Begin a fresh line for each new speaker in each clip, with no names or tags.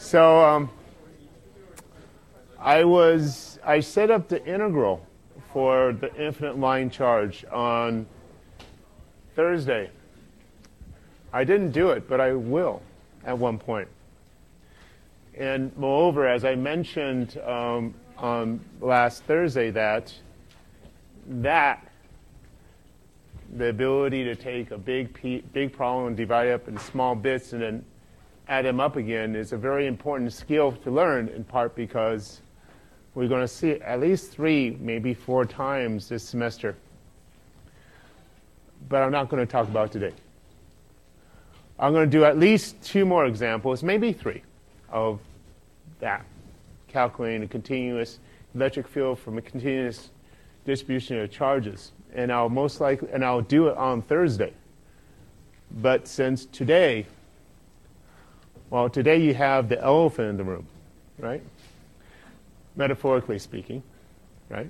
So I set up the integral for the infinite line charge on Thursday. I didn't do it, but I will at one point. And moreover, as I mentioned on last Thursday, that the ability to take a big problem and divide it up into small bits and then add them up again is a very important skill to learn, in part because we're going to see it at least 3, maybe 4 times this semester. But I'm not going to talk about today. I'm going to do at least 2 more examples, maybe 3, of that, calculating a continuous electric field from a continuous distribution of charges. And I'll do it on Thursday. But since today you have the elephant in the room, right? Metaphorically speaking, right?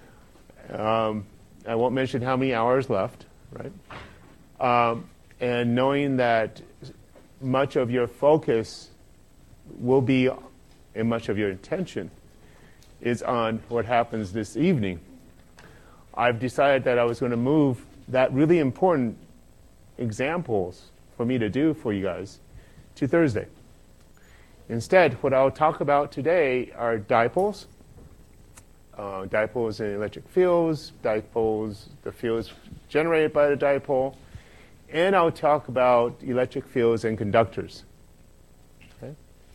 I won't mention how many hours left, right? And knowing that much of your focus will be, and much of your attention is on what happens this evening, I've decided that I was going to move that really important examples for me to do for you guys to Thursday. Instead, what I'll talk about today are dipoles, dipoles in electric fields, dipoles, the fields generated by the dipole, and I'll talk about electric fields and conductors. Okay?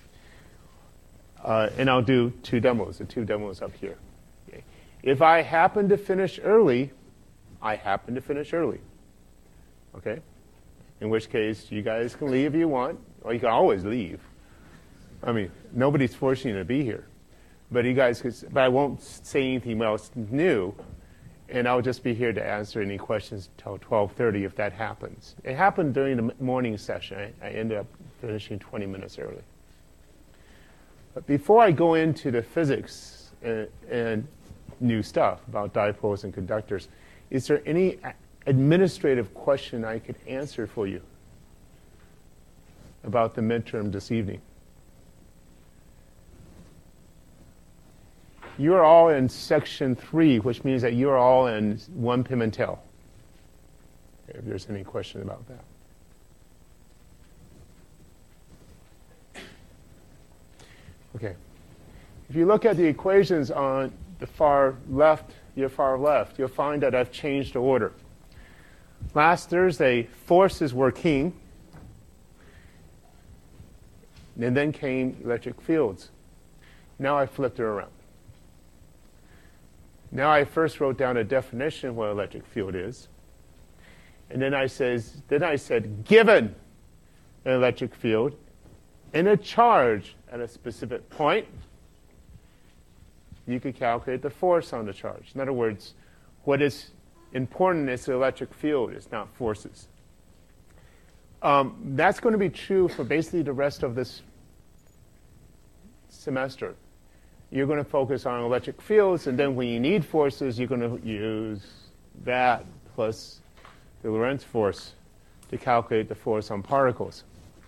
And I'll do 2 demos, the 2 demos up here. Okay? If I happen to finish early, I happen to finish early. Okay? In which case, you guys can leave if you want, or you can always leave. I mean, nobody's forcing you to be here. But you guys could, but I won't say anything else new, and I'll just be here to answer any questions until 12:30 if that happens. It happened during the morning session. I ended up finishing 20 minutes early. But before I go into the physics and new stuff about dipoles and conductors, is there any administrative question I could answer for you about the midterm this evening? You're all in section 3, which means that you're all in 1 Pimentel. Okay, if there's any question about that. Okay. If you look at the equations on the far left, you'll find that I've changed the order. Last Thursday, forces were king, and then came electric fields. Now I flipped it around. Now I first wrote down a definition of what an electric field is, and then I said, given an electric field and a charge at a specific point, you could calculate the force on the charge. In other words, what is important is the electric field, it's not forces. That's going to be true for basically the rest of this semester. You're going to focus on electric fields, and then when you need forces, you're going to use that plus the Lorentz force to calculate the force on particles.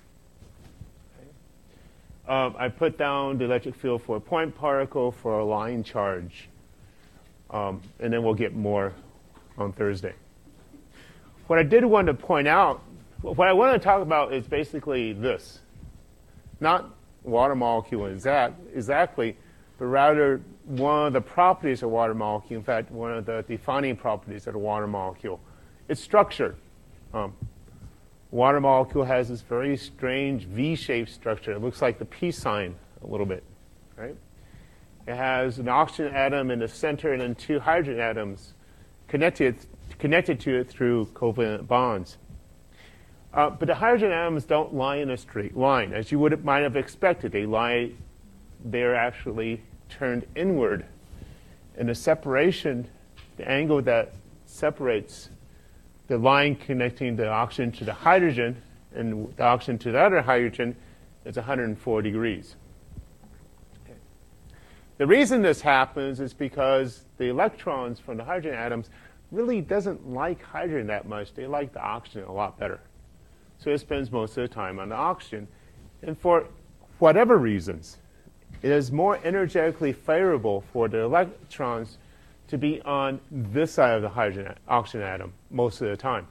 I put down the electric field for a point particle, for a line charge, and then we'll get more on Thursday. What I did want to point out, what I want to talk about is basically this. Not water molecule exactly, but rather one of the properties of water molecule, in fact, one of the defining properties of a water molecule. Its structure. Water molecule has this very strange V-shaped structure. It looks like the peace sign a little bit, right? It has an oxygen atom in the center and then 2 hydrogen atoms connected to it through covalent bonds. But the hydrogen atoms don't lie in a straight line, as you might have expected. They're actually turned inward. And the angle that separates the line connecting the oxygen to the hydrogen and the oxygen to the other hydrogen is 104 degrees. Okay. The reason this happens is because the electrons from the hydrogen atoms really doesn't like hydrogen that much. They like the oxygen a lot better. So it spends most of the time on the oxygen. And for whatever reasons, it is more energetically favorable for the electrons to be on this side of the oxygen atom most of the time.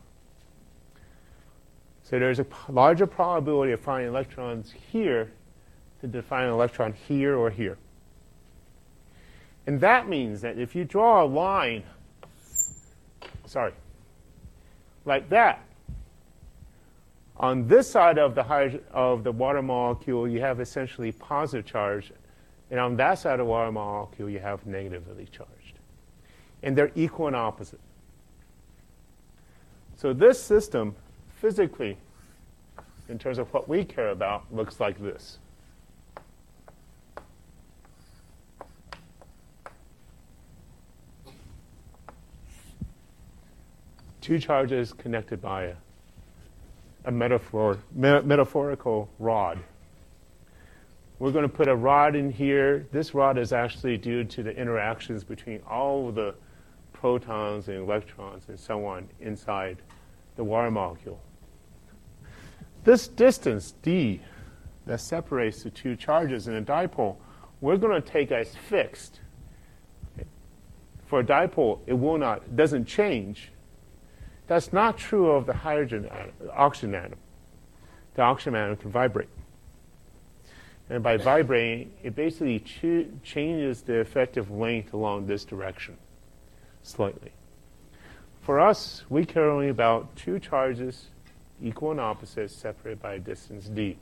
So there's a larger probability of finding electrons here than to find an electron here or here. And that means that if you draw a line, like that, on this side of the water molecule, you have essentially positive charge, and on that side of the water molecule, you have negatively charged. And they're equal and opposite. So this system, physically, in terms of what we care about, looks like this. Two charges connected by a metaphorical rod. We're going to put a rod in here. This rod is actually due to the interactions between all of the protons and electrons and so on inside the water molecule. This distance, d, that separates the two charges in a dipole, we're going to take as fixed. For a dipole, it doesn't change. That's not true of the oxygen atom. The oxygen atom can vibrate. And by vibrating, it basically changes the effective length along this direction slightly. For us, we care only about two charges, equal and opposite, separated by a distance d.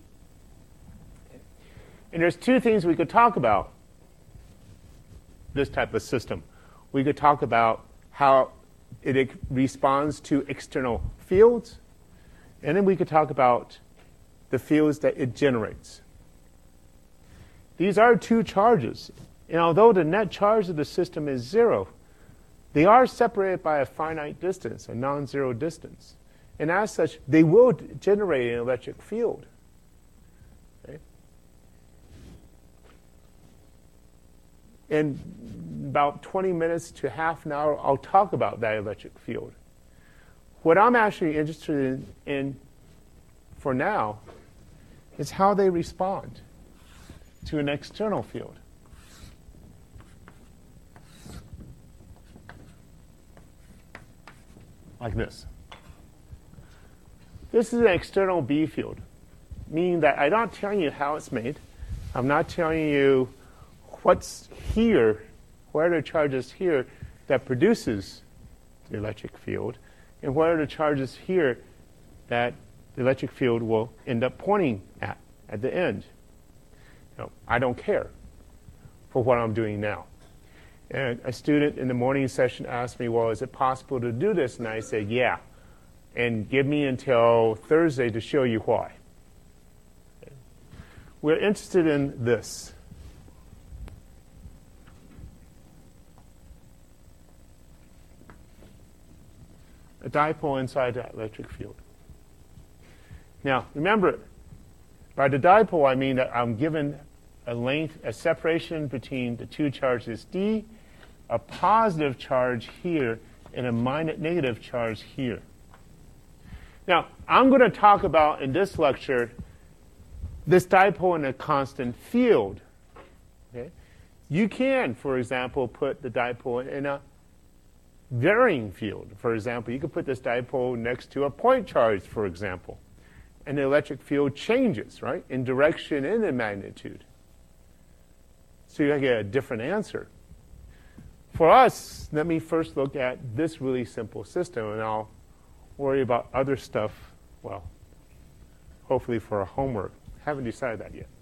And there's two things we could talk about this type of system. We could talk about how it responds to external fields, and then we could talk about the fields that it generates. These are two charges, and although the net charge of the system is 0, they are separated by a finite distance, a non-zero distance. And as such, they will generate an electric field. Okay? In about 20 minutes to half an hour, I'll talk about that electric field. What I'm actually interested in for now is how they respond to an external field. Like this. This is an external B field, meaning that I'm not telling you how it's made. I'm not telling you what's here, what are the charges here that produces the electric field, and what are the charges here that the electric field will end up pointing at the end. I don't care for what I'm doing now. And a student in the morning session asked me, well, is it possible to do this? And I said, yeah. And give me until Thursday to show you why. Okay. We're interested in this. A dipole inside that electric field. Now, remember, by the dipole, I mean that I'm given a separation between the two charges d, a positive charge here, and a negative charge here. Now, I'm going to talk about, in this lecture, this dipole in a constant field. Okay? You can, for example, put the dipole in a varying field. For example, you could put this dipole next to a point charge, for example, and the electric field changes, right, in direction and in magnitude. So you get a different answer. For us, let me first look at this really simple system, and I'll worry about other stuff, well, hopefully for our homework. Haven't decided that yet.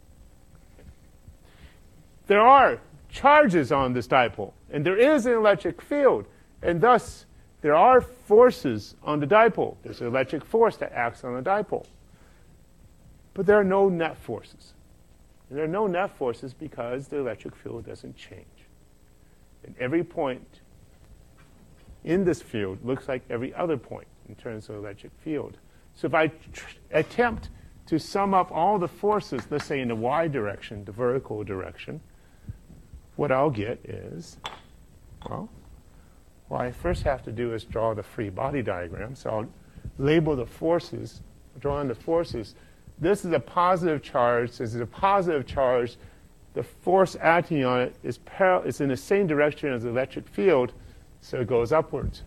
There are charges on this dipole, and there is an electric field, and thus there are forces on the dipole. There's an electric force that acts on the dipole. But there are no net forces. And there are no net forces because the electric field doesn't change. And every point in this field looks like every other point in terms of electric field. So if I attempt to sum up all the forces, let's say in the y direction, the vertical direction, what I'll get is, well, what I first have to do is draw the free body diagram. So I'll label the forces, draw in the forces this is a positive charge. This is a positive charge. The force acting on it is in the same direction as the electric field, so it goes upwards.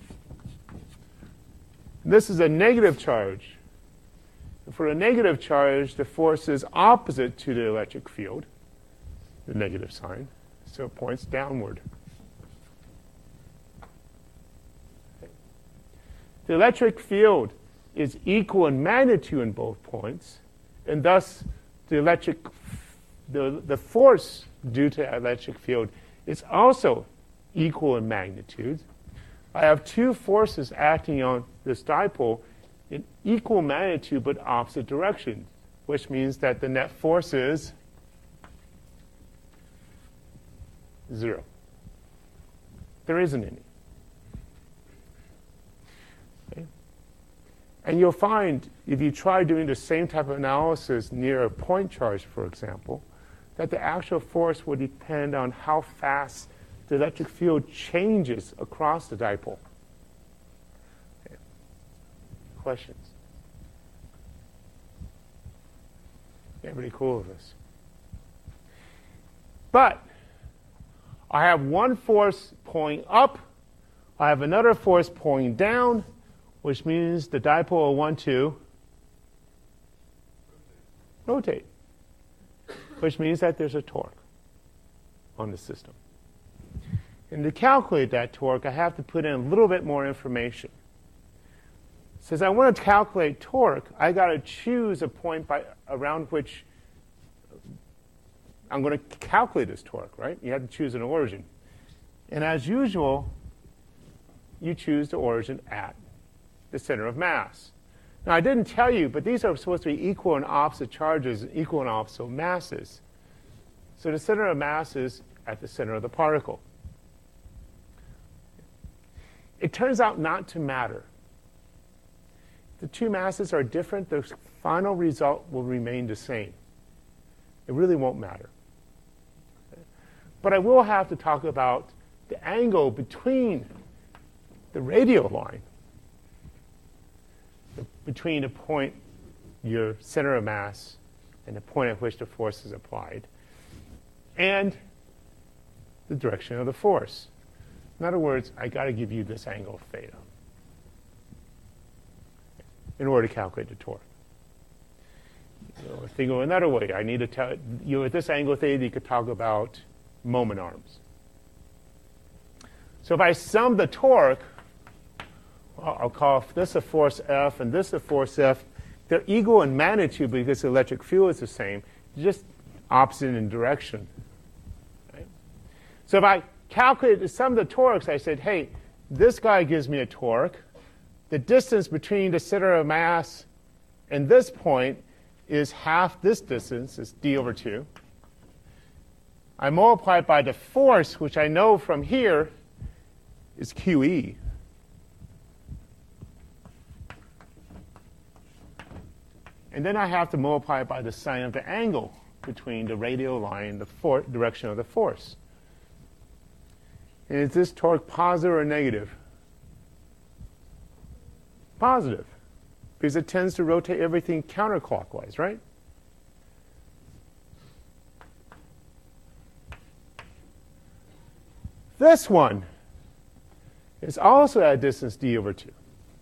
This is a negative charge. For a negative charge, the force is opposite to the electric field, the negative sign, so it points downward. The electric field is equal in magnitude in both points, and thus the force due to the electric field is also equal in magnitude. I have two forces acting on this dipole in equal magnitude but opposite directions, which means that the net force is 0. There isn't any. Okay. And you'll find, if you try doing the same type of analysis near a point charge, for example, that the actual force will depend on how fast the electric field changes across the dipole. Okay. Questions? Yeah, pretty cool with this. But I have one force pulling up. I have another force pulling down, which means the dipole will want to rotate, which means that there's a torque on the system. And to calculate that torque, I have to put in a little bit more information. Since I want to calculate torque, I got to choose a point around which I'm going to calculate this torque, right? You have to choose an origin. And as usual, you choose the origin at the center of mass. Now, I didn't tell you, but these are supposed to be equal and opposite charges, equal and opposite masses. So the center of mass is at the center of the particle. It turns out not to matter. The two masses are different. The final result will remain the same. It really won't matter. But I will have to talk about the angle between the radial line, between the point, your center of mass, and the point at which the force is applied, and the direction of the force. In other words, I got to give you this angle theta in order to calculate the torque. Think of another way. I need to tell you at this angle theta, you could talk about moment arms. So if I sum the torque, well, I'll call this a force F and this a force F. They're equal in magnitude because the electric field is the same, just opposite in direction. Right? So if I calculate the sum of the torques, I said, hey, this guy gives me a torque. The distance between the center of mass and this point is half this distance, it's d over 2. I multiply it by the force, which I know from here is QE. And then I have to multiply it by the sine of the angle between the radial line and the direction of the force. And is this torque positive or negative? Positive, because it tends to rotate everything counterclockwise, right? This one is also at a distance d over 2.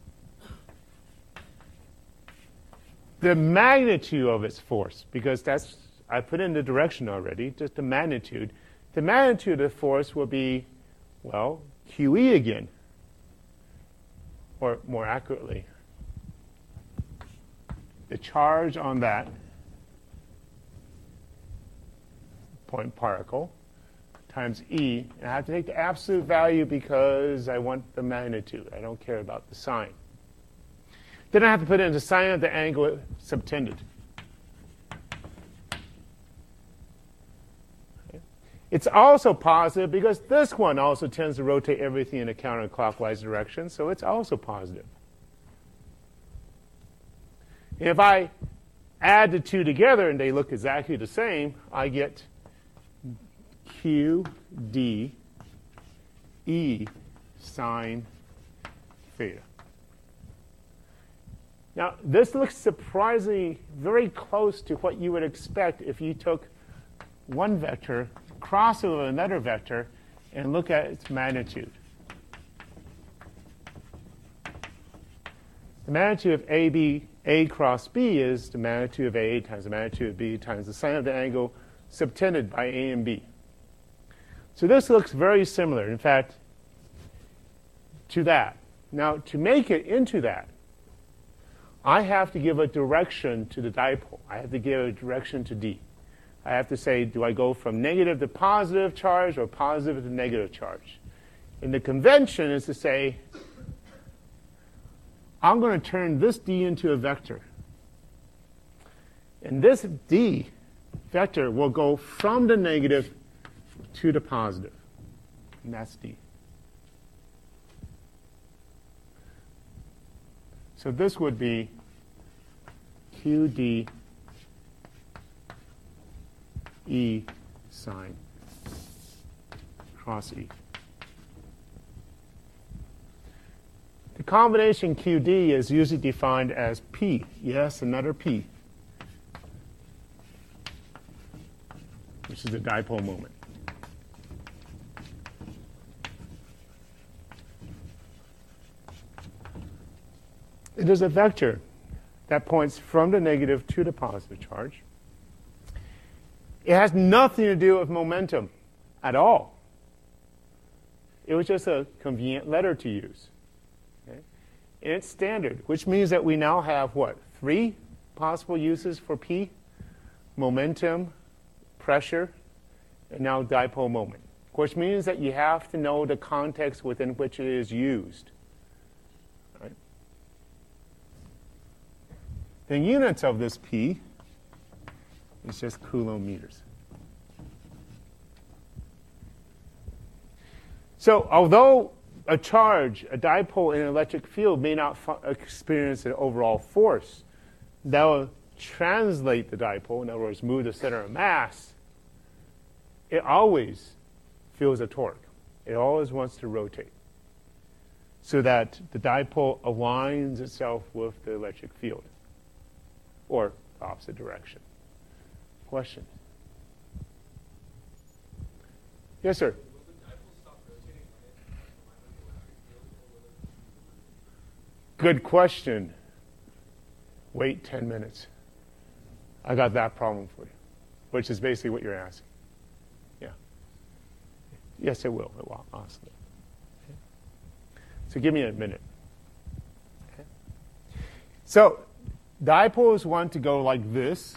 The magnitude of its force, because I put in the direction already, just the magnitude. The magnitude of the force will be, well, QE again. Or more accurately, the charge on that point particle times E. And I have to take the absolute value because I want the magnitude. I don't care about the sign. Then I have to put in the sine of the angle subtended. Okay. It's also positive because this one also tends to rotate everything in a counterclockwise direction, so it's also positive. If I add the two together and they look exactly the same, I get Q D E sine theta. Now, this looks surprisingly very close to what you would expect if you took one vector, cross it with another vector, and look at its magnitude. The magnitude of A cross B is the magnitude of A times the magnitude of B times the sine of the angle subtended by A and B. So this looks very similar, in fact, to that. Now, to make it into that, I have to give a direction to the dipole. I have to give a direction to D. I have to say, do I go from negative to positive charge or positive to negative charge? And the convention is to say, I'm going to turn this D into a vector. And this D vector will go from the negative to the positive. And that's D. So this would be QD E sine cross E. The combination QD is usually defined as P. Yes, another P, which is the dipole moment. It is a vector that points from the negative to the positive charge. It has nothing to do with momentum at all. It was just a convenient letter to use. Okay? And it's standard, which means that we now have, what, 3 possible uses for P? Momentum, pressure, and now dipole moment, which means that you have to know the context within which it is used. Right? The units of this P is just Coulomb meters. So although a charge, a dipole in an electric field may not experience an overall force, that will translate the dipole, in other words, move the center of mass, it always feels a torque. It always wants to rotate so that the dipole aligns itself with the electric field or opposite direction. Question? Yes, sir? Good question. Wait 10 minutes. I got that problem for you, which is basically what you're asking. Yeah. Yes, it will. It will, honestly. Okay. So give me a minute. Okay. So dipoles want to go like this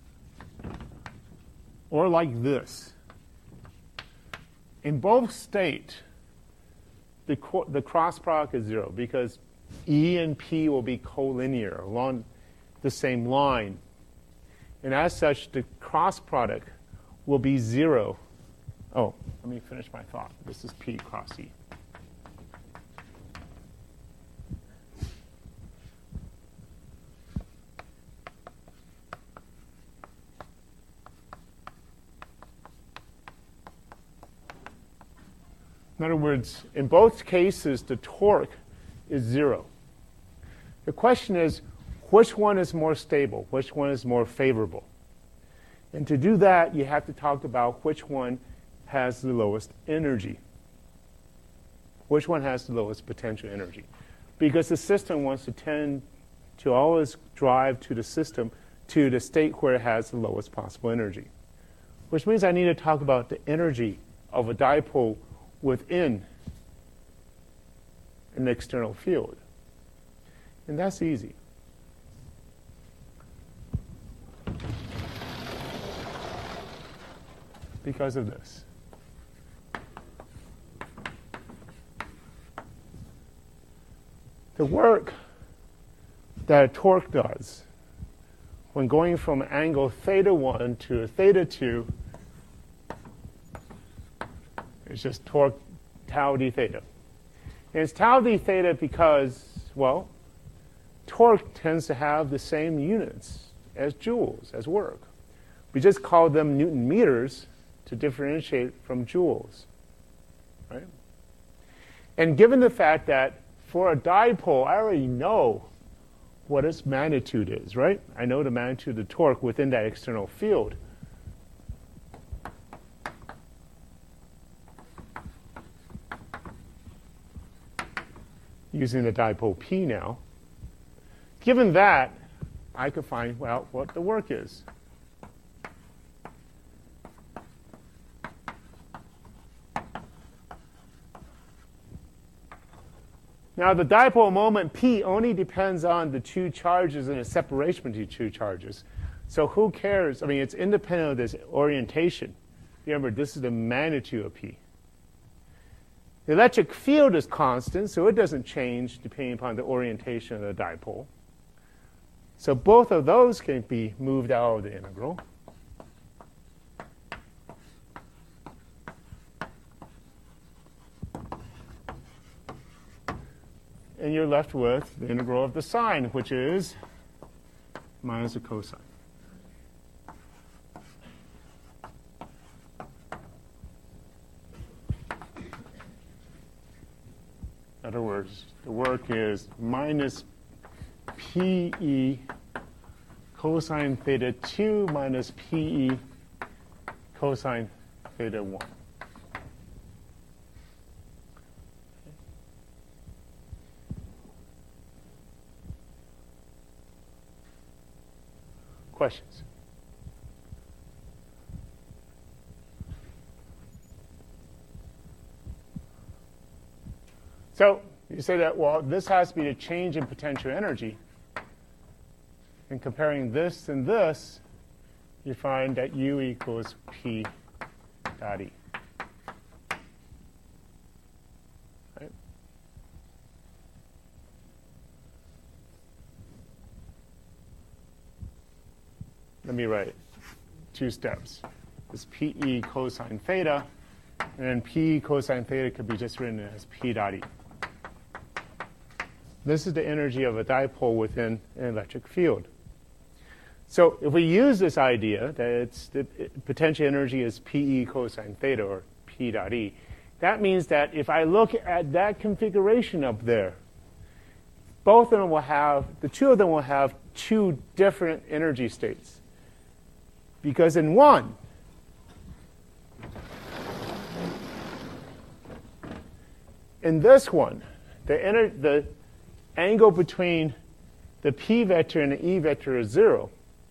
or like this. In both states, the cross product is 0 because E and P will be collinear along the same line. And as such, the cross product will be 0. Oh, let me finish my thought. This is P cross E. In other words, in both cases, the torque is 0. The question is, which one is more stable? Which one is more favorable? And to do that, you have to talk about which one has the lowest energy. Which one has the lowest potential energy? Because the system wants to tend to always drive to the system to the state where it has the lowest possible energy. Which means I need to talk about the energy of a dipole within an external field. And that's easy. Because of this. The work that a torque does when going from angle theta 1 to a theta 2 is just torque tau d theta. And it's tau d theta because, well, torque tends to have the same units as joules, as work. We just call them Newton meters to differentiate from joules, right? And given the fact that for a dipole, I already know what its magnitude is, right? I know the magnitude of the torque within that external field. Using the dipole P now. Given that, I could find, well, what the work is. Now, the dipole moment P only depends on the two charges and the separation between two charges. So who cares? I mean, it's independent of this orientation. Remember, this is the magnitude of P. The electric field is constant, so it doesn't change depending upon the orientation of the dipole. So both of those can be moved out of the integral. And you're left with the integral of the sine, which is minus the cosine. In other words, the work is minus PE cosine theta 2 minus PE cosine theta 1. Questions? So you say that, well, this has to be a change in potential energy. And comparing this and this, you find that U equals P dot E. Right? Let me write it. 2 steps. It's PE cosine theta, and then P cosine theta could be just written as P dot E. This is the energy of a dipole within an electric field. So if we use this idea that it's the potential energy is PE cosine theta, or P dot E, that means that if I look at that configuration up there, both of them will have, the two of them will have 2 different energy states. Because in one, in this one, the angle between the P vector and the E vector is 0.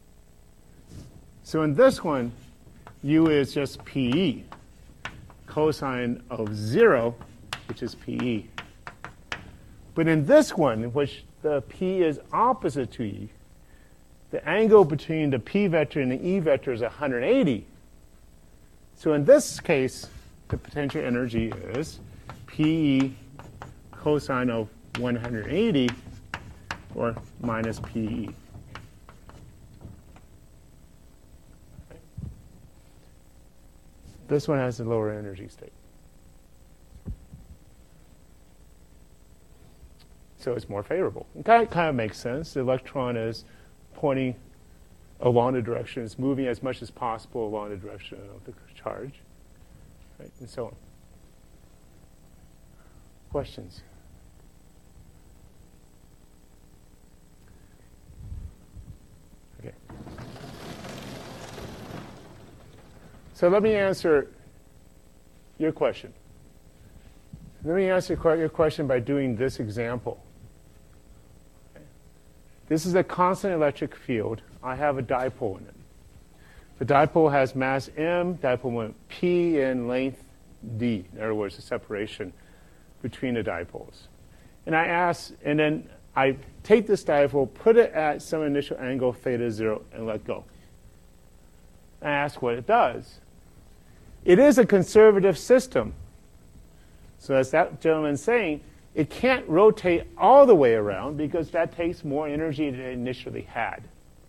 So in this one, U is just PE, cosine of 0, which is PE. But in this one, in which the P is opposite to E, the angle between the P vector and the E vector is 180. So in this case, the potential energy is PE cosine of 180, or minus PE. This one has a lower energy state. So it's more favorable. It kind of makes sense. The electron is pointing along the direction, it's moving as much as possible along the direction of the charge, right? And so on. Questions? Okay. So let me answer your question. Let me answer your question by doing this example. Okay. This is a constant electric field. I have a dipole in it. The dipole has mass m, dipole moment P, and length d. In other words, the separation between the dipoles. And then I take this dipole, put it at some initial angle theta 0, and let go. I ask what it does. It is a conservative system. So as that gentleman's saying, it can't rotate all the way around because that takes more energy than it initially had.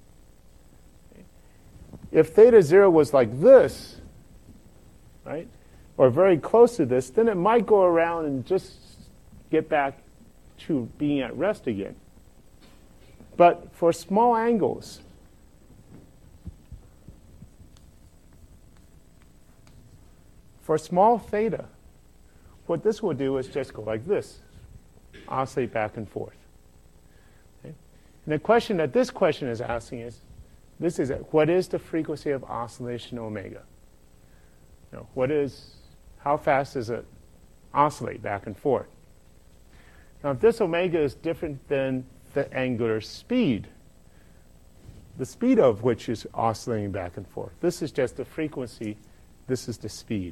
If theta 0 was like this, right, or very close to this, then it might go around and just get back to being at rest again. But for small angles, for small theta, what this will do is just go like this, oscillate back and forth. Okay? And the question that this question is asking is, what is the frequency of oscillation omega? How fast does it oscillate back and forth? Now, if this omega is different than the angular speed, the speed of which is oscillating back and forth, this is just the frequency, this is the speed.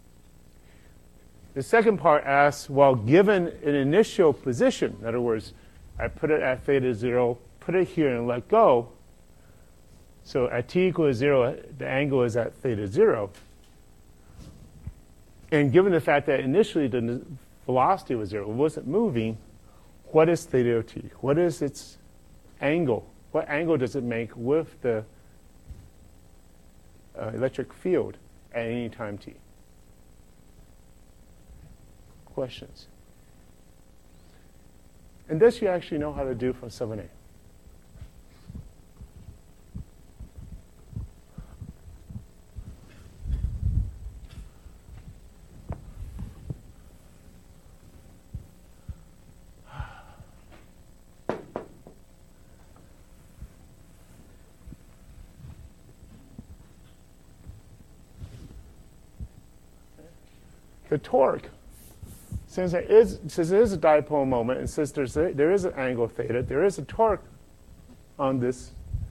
The second part asks, well, given an initial position, in other words, I put it at theta 0, put it here and let go, so at t equals 0, the angle is at theta 0. And given the fact that initially the velocity was 0, it wasn't moving, what is theta of t? What is its angle? What angle does it make with the electric field at any time t? Questions? And this you actually know how to do from 7a. The torque, since it is a dipole moment, and since there is an angle theta, there is a torque on this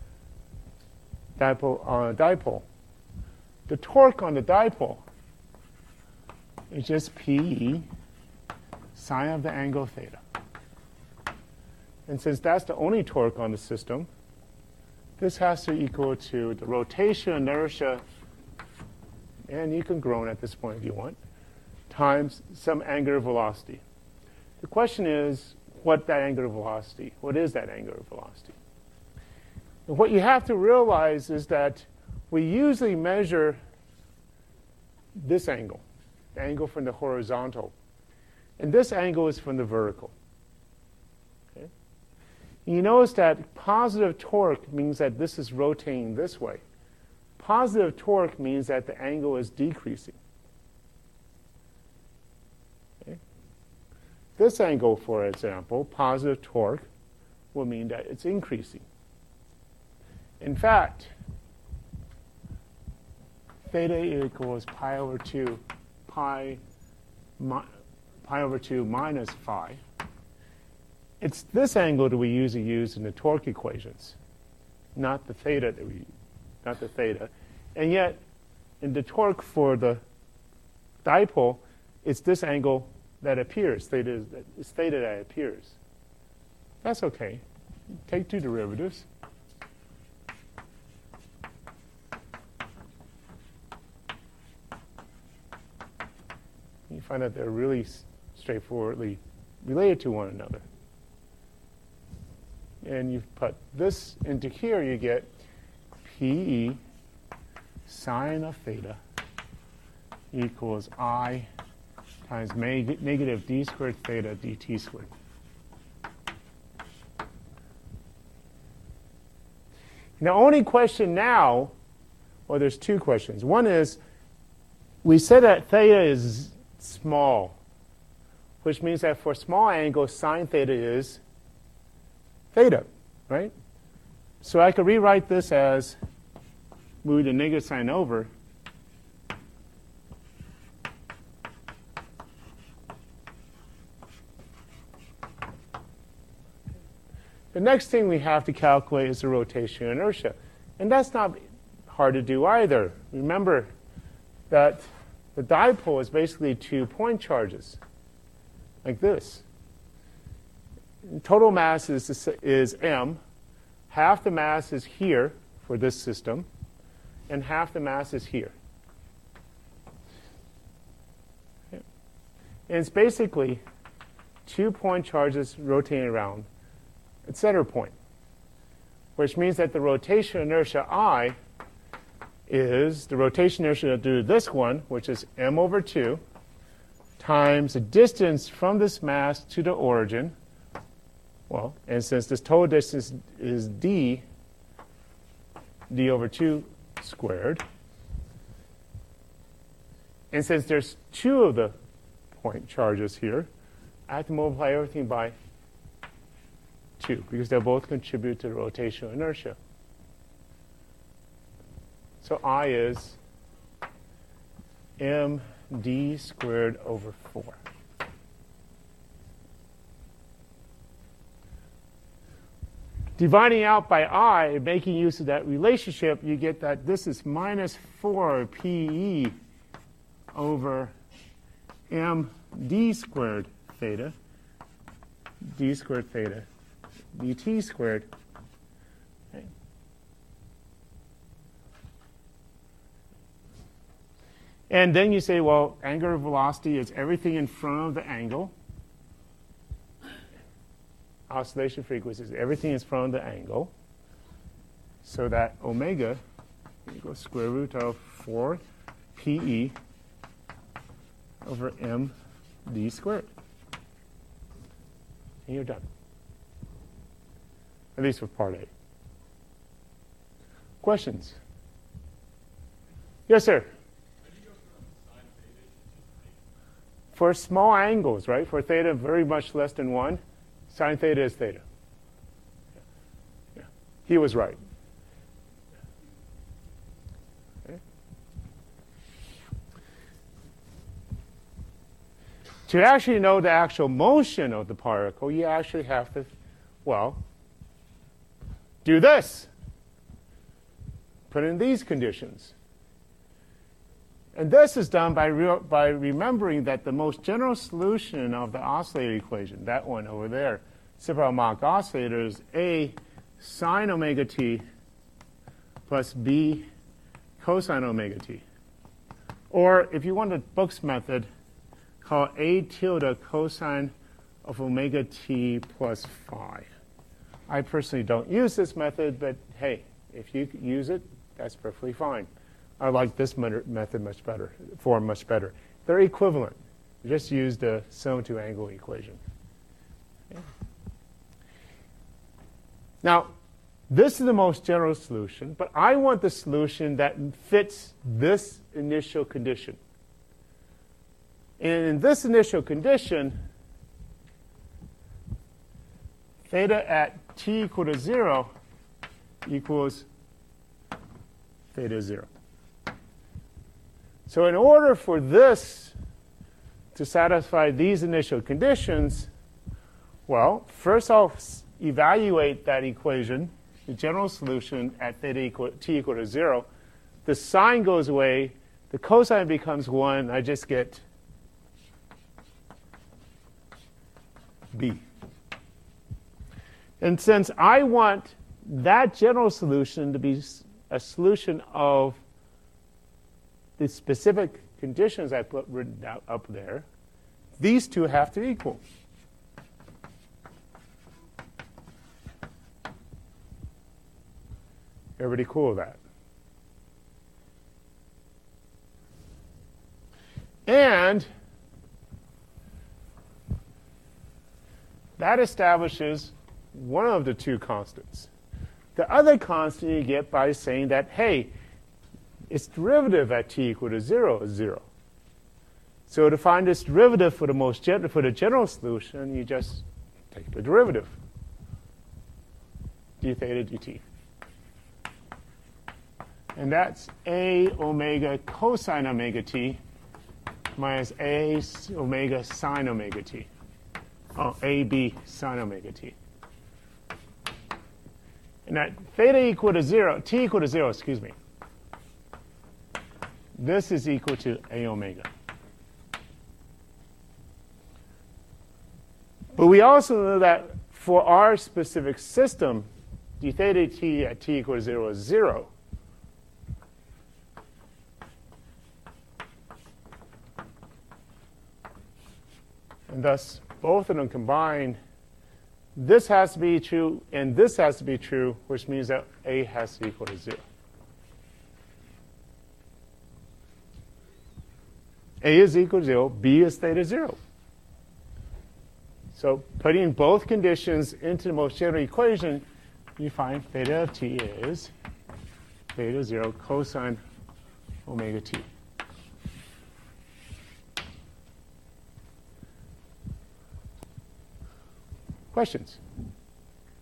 dipole. The torque on the dipole is just Pe sine of the angle theta. And since that's the only torque on the system, this has to equal to the rotation inertia, and you can groan at this point if you want, times some angular velocity. The question is, what is that angular velocity? And what you have to realize is that we usually measure this angle, the angle from the horizontal. And this angle is from the vertical. Okay? You notice that positive torque means that this is rotating this way. Positive torque means that the angle is decreasing. This angle, for example, positive torque, will mean that it's increasing. In fact, theta equals pi over 2 minus phi. It's this angle that we usually use in the torque equations, not the theta. And yet, in the torque for the dipole, it's this angle that appears. It's theta that appears. That's okay. Take two derivatives. You find that they're really straightforwardly related to one another. And you put this into here, you get Pe sine of theta equals I times negative d squared theta dt squared. The only question now, well, there's two questions. One is, we said that theta is small, which means that for small angles, sine theta is theta, right? So I could rewrite this as move the negative sign over. The next thing we have to calculate is the rotation inertia. And that's not hard to do either. Remember that the dipole is basically 2 point charges, like this. Total mass is m. Half the mass is here for this system, and half the mass is here. Okay. And it's basically 2 point charges rotating around at center point, which means that the rotation inertia I is the rotation inertia due to this one, which is m over 2, times the distance from this mass to the origin. Well, and since this total distance is d over 2 squared, and since there's 2 of the point charges here, I have to multiply everything by 2 because they both contribute to the rotational inertia. So I is md squared over 4. Dividing out by I, making use of that relationship, you get that this is minus 4 PE over md squared theta, d squared theta, dt squared. Okay. And then you say, well, angular velocity is everything in front of the angle. Oscillation frequency is everything in front of the angle. So that omega equals square root of 4 PE over md squared. And you're done. At least for part A. Questions? Yes, sir. For small angles, right? For theta very much less than 1, sine theta is theta. Yeah. He was right. Okay. To actually know the actual motion of the particle, you actually have to, well, do this. Put in these conditions. And this is done by remembering that the most general solution of the oscillator equation, that one over there, simple-harmonic oscillator, is A sine omega t plus B cosine omega t. Or if you want the Book's method, call A tilde cosine of omega t plus phi. I personally don't use this method, but hey, if you use it, that's perfectly fine. I like this method much better, form much better. They're equivalent. You just use the sum of two angle equation. Okay. Now, this is the most general solution, but I want the solution that fits this initial condition. And in this initial condition, theta at t equal to 0 equals theta 0. So in order for this to satisfy these initial conditions, well, first I'll evaluate that equation, the general solution at theta t equal to 0. The sine goes away. The cosine becomes 1. I just get B. And since I want that general solution to be a solution of the specific conditions I put written up there, these two have to equal. Everybody cool with that? And that establishes one of the two constants. The other constant you get by saying that, hey, its derivative at t equal to 0 is 0. So to find this derivative for the general solution, you just take the derivative, d theta dt. And that's a omega cosine omega t minus a omega sine omega t. Oh, ab sine omega t. And that theta equal to 0, t equal to 0, excuse me, this is equal to a omega. But we also know that for our specific system, d theta t at t equal to 0 is 0. And thus, both of them combined, this has to be true, and this has to be true, which means that A has to equal to 0. A is equal to 0. B is theta 0. So putting both conditions into the most general equation, you find theta of t is theta 0 cosine omega t. Questions?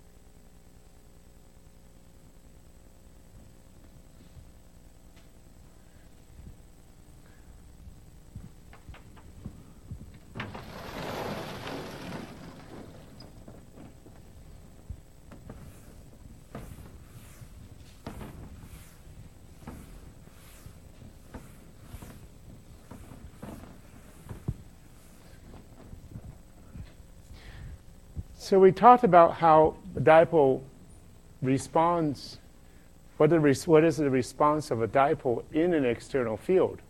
So we talked about how the dipole responds. What is the response of a dipole in an external field?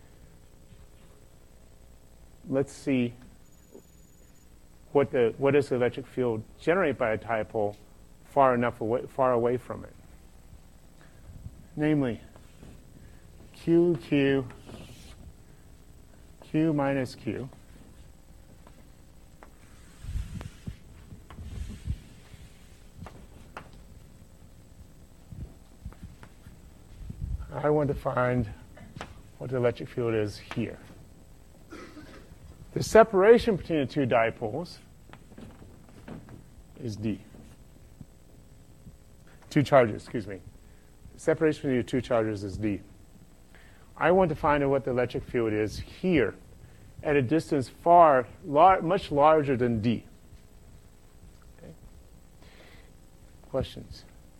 Let's see what is the electric field generated by a dipole far away from it. Namely, Q minus Q. I want to find what the electric field is here. The separation between the two dipoles is D. Two charges, excuse me. The separation between the two charges is D. I want to find out what the electric field is here at a distance much larger than D. Okay. Questions?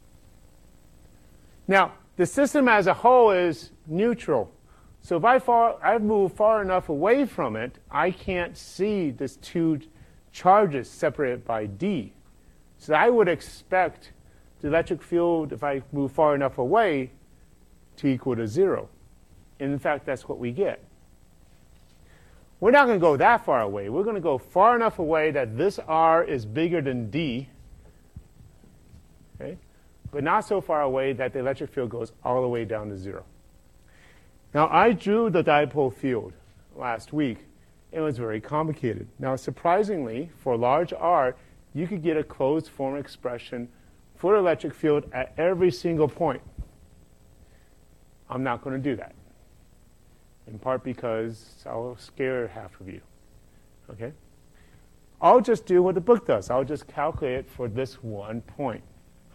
Now, the system as a whole is neutral. So if I move far enough away from it, I can't see these two charges separated by D. So I would expect the electric field, if I move far enough away, to equal to 0. And in fact, that's what we get. We're not going to go that far away. We're going to go far enough away that this R is bigger than D. Okay? But not so far away that the electric field goes all the way down to 0. Now, I drew the dipole field last week. It was very complicated. Now, surprisingly, for large R, you could get a closed form expression for the electric field at every single point. I'm not going to do that, in part because I'll scare half of you. Okay? I'll just do what the book does. I'll just calculate it for this one point.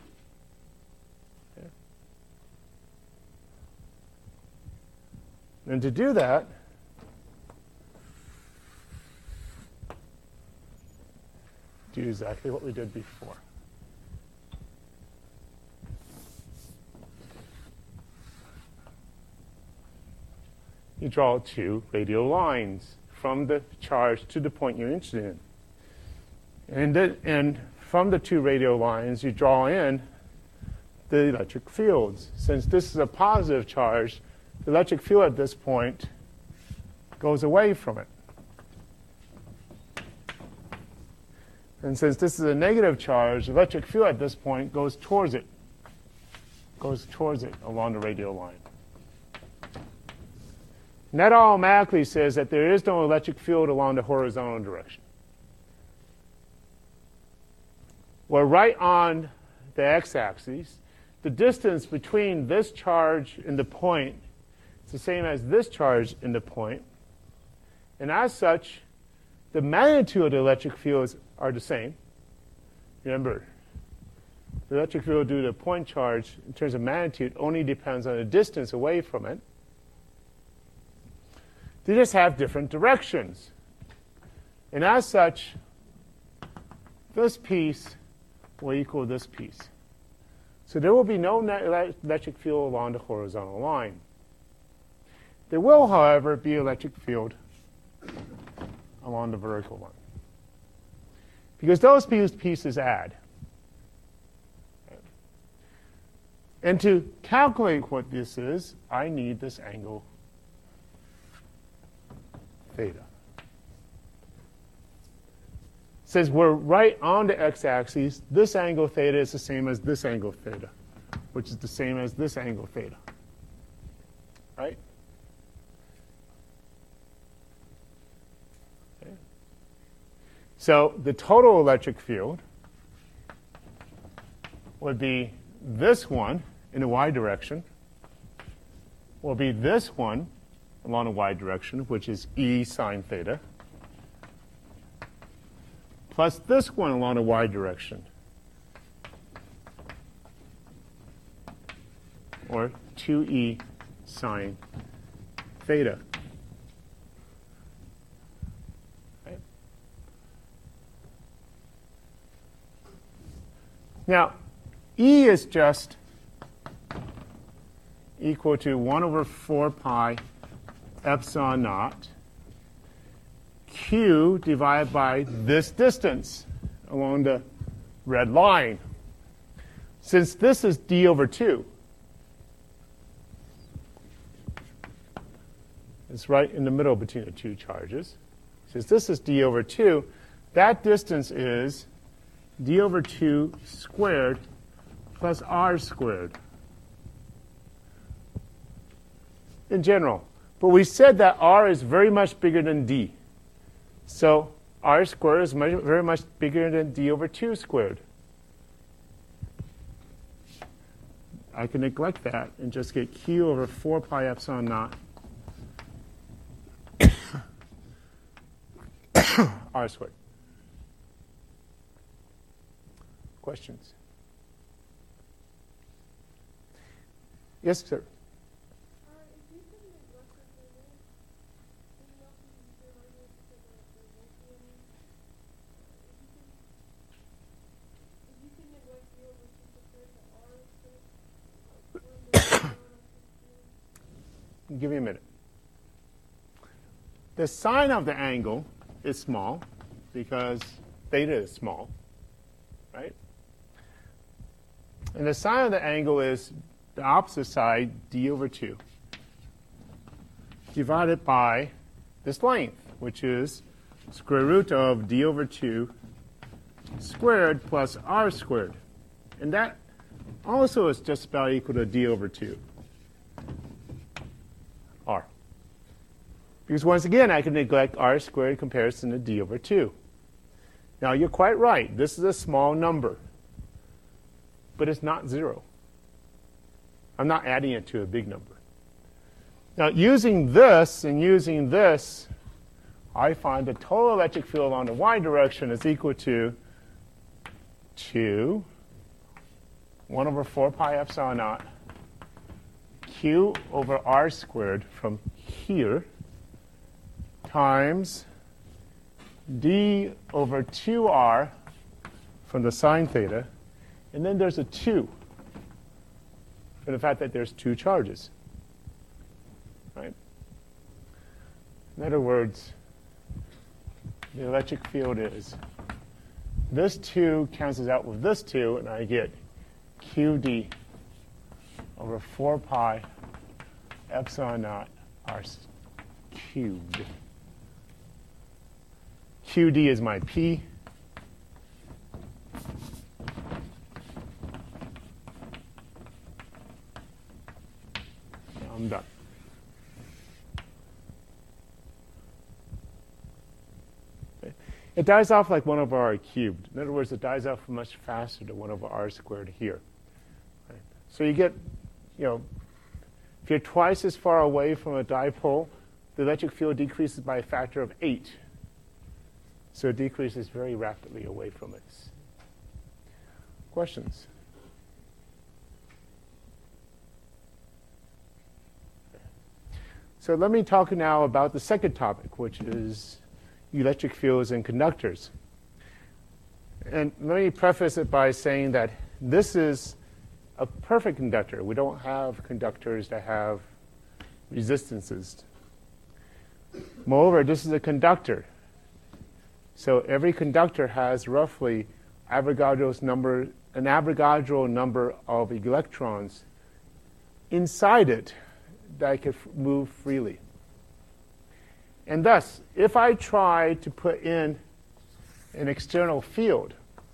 And to do that, do exactly what we did before. You draw two radial lines from the charge to the point you're interested in. And from the two radial lines, you draw in the electric fields. Since this is a positive charge, the electric field at this point goes away from it. And since this is a negative charge, the electric field at this point goes towards it along the radial line. And that automatically says that there is no electric field along the horizontal direction. We're right on the x-axis. The distance between this charge and the point is the same as this charge in the point. And as such, the magnitude of the electric fields are the same. Remember, the electric field due to the point charge in terms of magnitude only depends on the distance away from it. They just have different directions. And as such, this piece will equal this piece. So there will be no net electric field along the horizontal line. There will, however, be electric field along the vertical line, because those pieces add. And to calculate what this is, I need this angle theta. Since we're right on the x-axis, this angle theta is the same as this angle theta, which is the same as this angle theta. Right? Okay. So the total electric field would be this one in the y direction, will be this one along the y direction, which is E sine theta, plus this one along the y direction, or 2E sine theta. Right? Now, E is just equal to 1 over 4 pi epsilon naught Q divided by this distance. along the red line. Since this is d over 2, it's right in the middle between the two charges. Since this is d over 2, that distance is d over 2 squared plus r squared in general. But we said that r is very much bigger than d. So r squared is very much bigger than d over 2 squared. I can neglect that and just get q over 4 pi epsilon naught r squared. Questions? Yes, sir. Give me a minute. The sine of the angle is small because theta is small, right? And the sine of the angle is the opposite side, d over 2, divided by this length, which is square root of d over 2 squared plus r squared. And that also is just about equal to d over 2 r. Because once again, I can neglect r squared in comparison to d over 2. Now, you're quite right. This is a small number. But it's not 0. I'm not adding it to a big number. Now, using this and using this, I find the total electric field along the y direction is equal to 1 over 4 pi epsilon naught q over r squared from here times d over 2r from the sine theta. And then there's a 2 for the fact that there's two charges. Right? In other words, the electric field is this 2 cancels out with this 2, and I get qd over 4 pi epsilon naught r cubed. QD is my P. Now I'm done. Okay. It dies off like 1 over r cubed. In other words, it dies off much faster than 1 over r squared here. Right. So you get, if you're twice as far away from a dipole, the electric field decreases by a factor of 8. So it decreases very rapidly away from it. Questions? So let me talk now about the second topic, which is electric fields and conductors. And let me preface it by saying that this is a perfect conductor. We don't have conductors that have resistances. Moreover, this is a conductor. So every conductor has roughly an Avogadro number of electrons inside it that can move freely. And thus, if I try to put in an external field,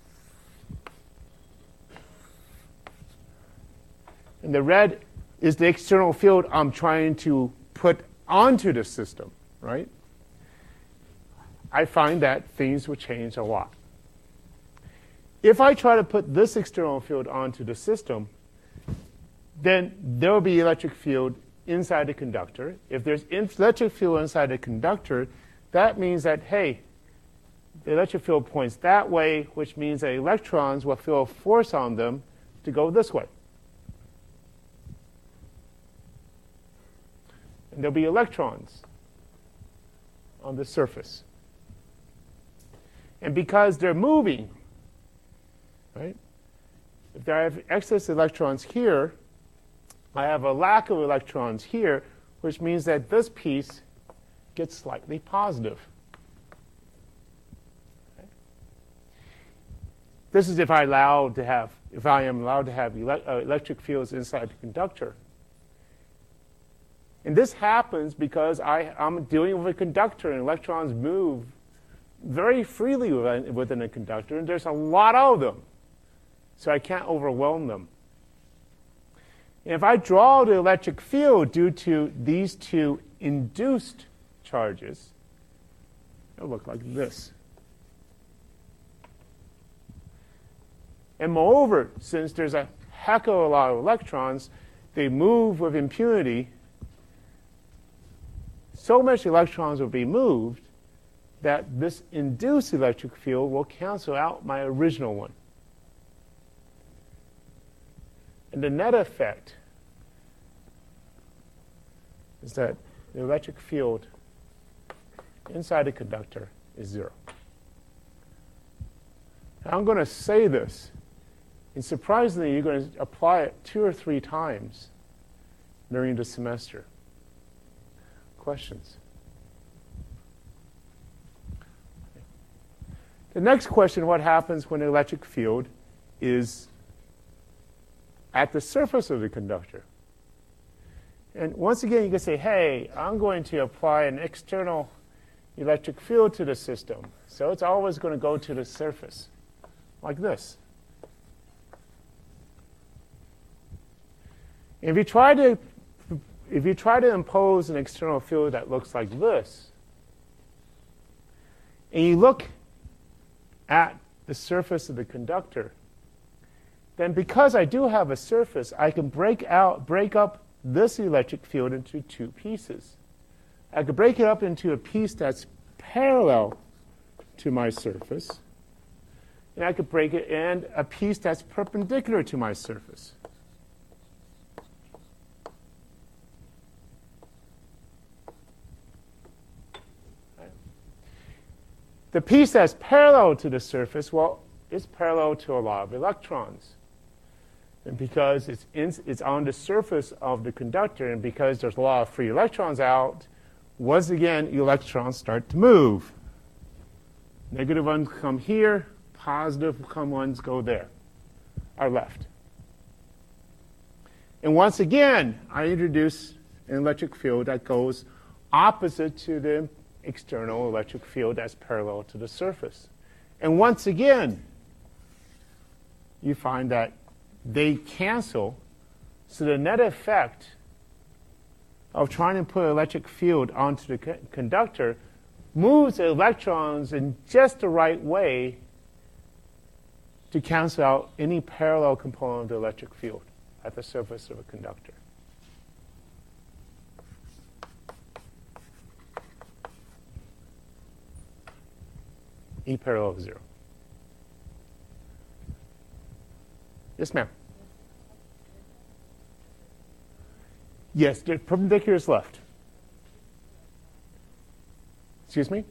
and the red is the external field I'm trying to put onto the system, right? I find that things will change a lot. If I try to put this external field onto the system, then there will be electric field inside the conductor. If there's electric field inside the conductor, that means that, hey, the electric field points that way, which means that electrons will feel a force on them to go this way. And there'll be electrons on the surface. And because they're moving, right? If I have excess electrons here, I have a lack of electrons here, which means that this piece gets slightly positive. Okay? This is if I am allowed to have electric fields inside the conductor. And this happens because I'm dealing with a conductor, and electrons move very freely within a conductor, and there's a lot of them. So I can't overwhelm them. And if I draw the electric field due to these two induced charges, it'll look like this. And moreover, since there's a heck of a lot of electrons, they move with impunity. So much electrons will be moved that this induced electric field will cancel out my original one. And the net effect is that the electric field inside the conductor is 0. Now I'm going to say this, and surprisingly, you're going to apply it 2 or 3 times during the semester. Questions? The next question, what happens when the electric field is at the surface of the conductor? And once again, you can say, hey, I'm going to apply an external electric field to the system. So it's always going to go to the surface, like this. If you try to impose an external field that looks like this, and you look at the surface of the conductor, then because I do have a surface, I can break up this electric field into 2 pieces. I could break it up into a piece that's parallel to my surface, and I could break it in a piece that's perpendicular to my surface. The piece that's parallel to the surface, well, it's parallel to a lot of electrons. And because it's on the surface of the conductor, and because there's a lot of free electrons out, once again, electrons start to move. Negative ones come here, positive ones go there, are left. And once again, I introduce an electric field that goes opposite to the external electric field that's parallel to the surface. And once again, you find that they cancel, so the net effect of trying to put an electric field onto the conductor moves the electrons in just the right way to cancel out any parallel component of the electric field at the surface of a conductor. E parallel of 0. Yes, ma'am. Yes, the perpendicular is left. Excuse me?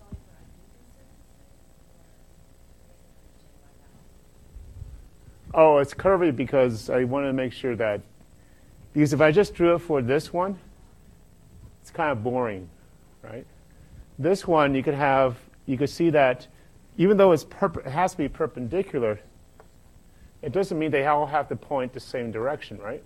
Oh, it's curvy because I want to make sure that, because if I just drew it for this one, it's kind of boring, right? This one, you could see that even though it has to be perpendicular, it doesn't mean they all have to point the same direction, right?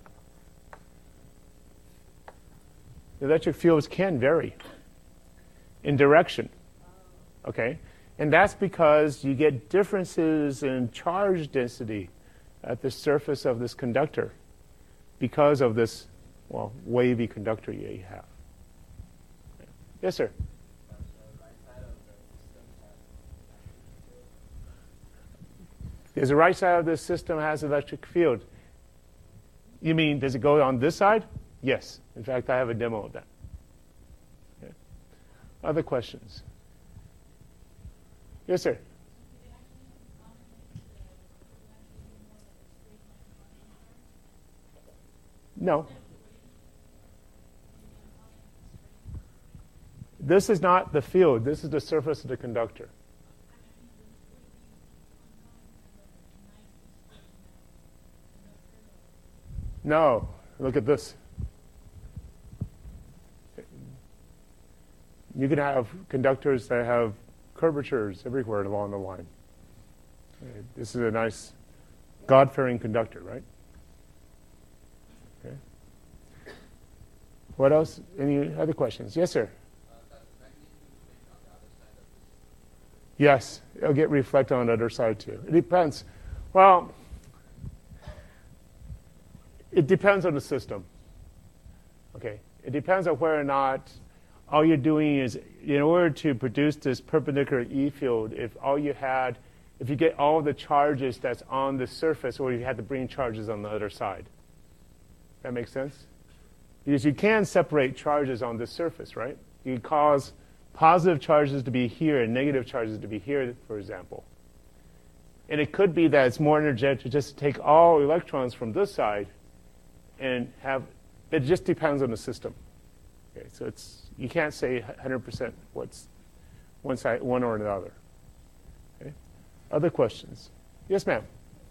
The electric fields can vary in direction, okay? And that's because you get differences in charge density at the surface of this conductor because of this, well, wavy conductor you have. Yes, sir? Does the right side of the system has electric field? You mean, does it go on this side? Yes. In fact, I have a demo of that. Okay. Other questions? Yes, sir? No. This is not the field. This is the surface of the conductor. No. Look at this. You can have conductors that have curvatures everywhere along the line. This is a nice God-fearing conductor, right? Okay. What else? Any other questions? Yes, sir. Yes, it'll get reflected on the other side too. It depends. Well, it depends on the system. Okay, it depends on whether or not all you're doing is, in order to produce this perpendicular E field, if you get all the charges that's on the surface, or you had to bring charges on the other side. That makes sense? Because you can separate charges on this surface, right? You can cause positive charges to be here and negative charges to be here, for example. And it could be that it's more energetic to just take all electrons from this side and have, it just depends on the system. Okay, so you can't say 100% what's one side, one or another. Okay. Other questions? Yes, ma'am.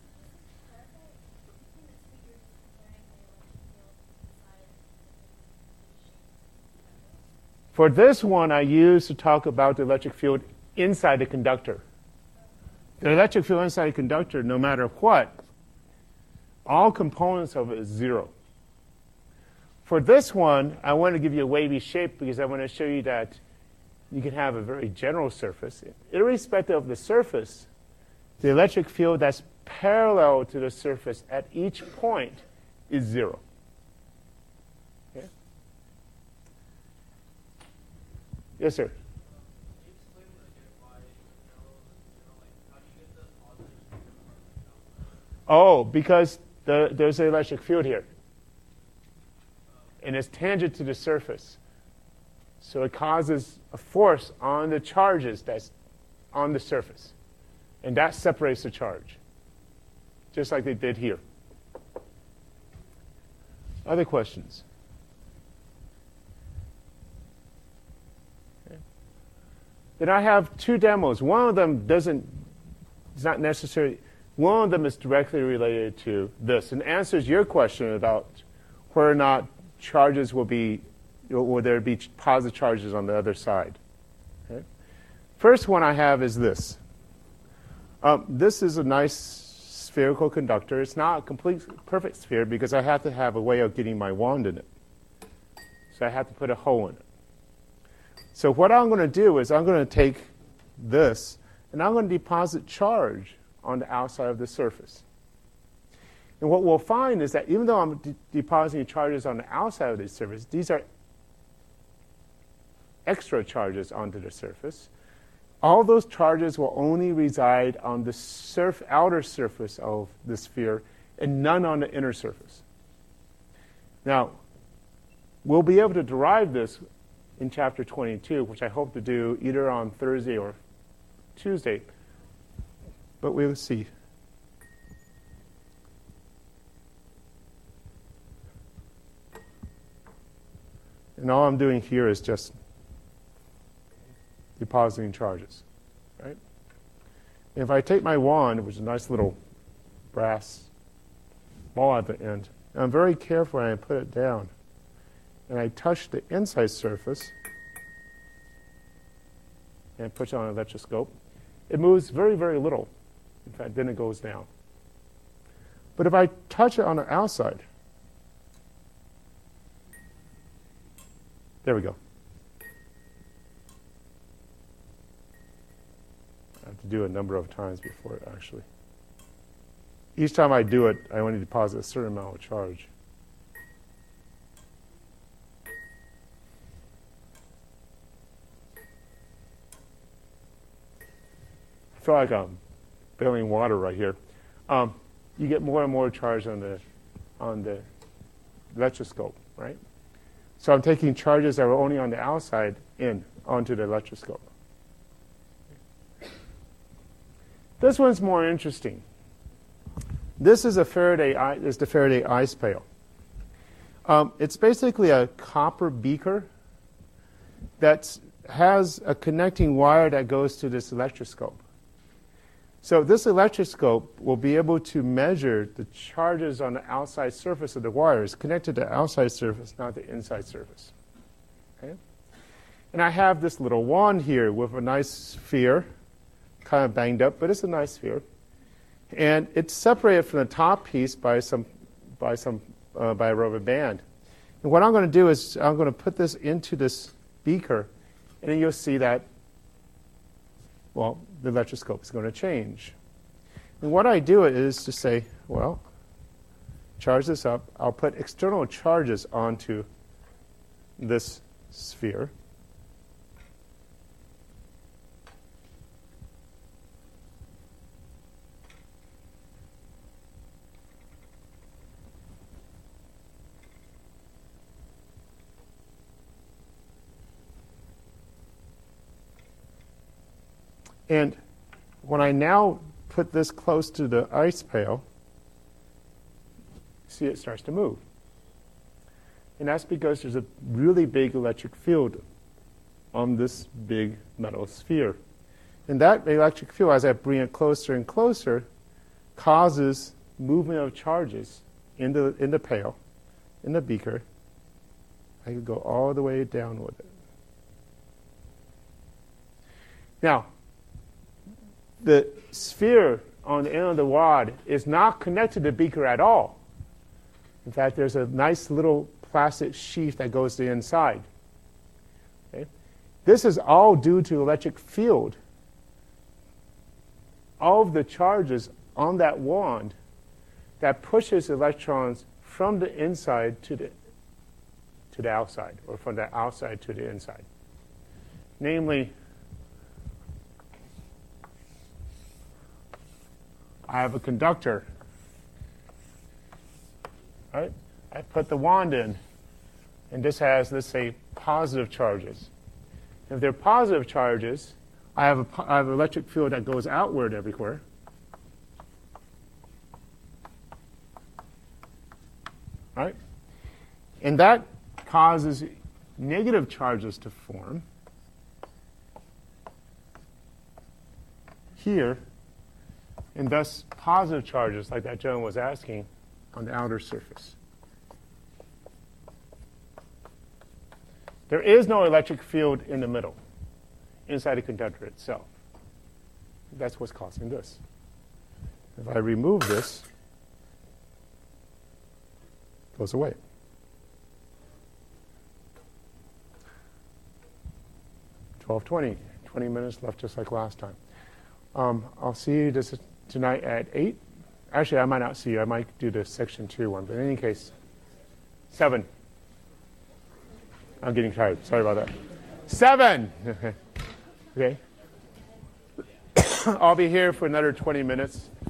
For this one, I used to talk about the electric field inside the conductor. The electric field inside the conductor, no matter what, all components of it is zero. For this one, I want to give you a wavy shape because I want to show you that you can have a very general surface. Irrespective of the surface, the electric field that's parallel to the surface at each point is zero. Okay? Yes, sir. Oh, because there's an electric field here. And it's tangent to the surface. So it causes a force on the charges that's on the surface. And that separates the charge. Just like they did here. Other questions? Okay. Then I have two demos. One of them it's not necessary. One of them is directly related to this and answers your question about whether or not charges will there be positive charges on the other side. Okay. First one I have is this. This is a nice spherical conductor. It's not a complete perfect sphere because I have to have a way of getting my wand in it. So I have to put a hole in it. So what I'm going to do is I'm going to take this and I'm going to deposit charge on the outside of the surface. And what we'll find is that even though I'm depositing charges on the outside of the surface, these are extra charges onto the surface. All those charges will only reside on the outer surface of the sphere and none on the inner surface. Now, we'll be able to derive this in chapter 22, which I hope to do either on Thursday or Tuesday. But we'll see. And all I'm doing here is just depositing charges, right? And if I take my wand, which is a nice little brass ball at the end, and I'm very careful when I put it down, and I touch the inside surface, and push it on an electroscope, it moves very, very little. In fact, then it goes down. But if I touch it on the outside, there we go. I have to do it a number of times before it actually. Each time I do it, I only deposit a certain amount of charge. I feel like I'm boiling water right here. You get more and more charge on the electroscope, right? So I'm taking charges that are only on the outside onto the electroscope. This one's more interesting. This is the Faraday ice pail. It's basically a copper beaker that has a connecting wire that goes to this electroscope. So this electroscope will be able to measure the charges on the outside surface of the wire. It's connected to the outside surface, not the inside surface. Okay? And I have this little wand here with a nice sphere, kind of banged up, but it's a nice sphere. And it's separated from the top piece by a rubber band. And what I'm going to do is I'm going to put this into this beaker, and then you'll see that, well, the electroscope is going to change. And what I do is to say, well, charge this up. I'll put external charges onto this sphere. And when I now put this close to the ice pail, see it starts to move. And that's because there's a really big electric field on this big metal sphere. And that electric field, as I bring it closer and closer, causes movement of charges in the pail, in the beaker. I could go all the way down with it. Now, the sphere on the end of the wad is not connected to the beaker at all. In fact, there's a nice little plastic sheath that goes to the inside. Okay? This is all due to electric field. All of the charges on that wand that pushes electrons from the inside to the outside, or from the outside to the inside. Namely, I have a conductor. Right? I put the wand in, and this has, let's say, positive charges. If they're positive charges, I have an electric field that goes outward everywhere. Right? And that causes negative charges to form here, and thus positive charges, like that gentleman was asking, on the outer surface. There is no electric field in the middle, inside the conductor itself. That's what's causing this. If I remove this, it goes away. 12:20, 20 minutes left, just like last time. I'll see you tonight at 8. Actually, I might not see you. I might do the section 2 one. But in any case, 7. I'm getting tired. Sorry about that. 7! Okay. I'll be here for another 20 minutes.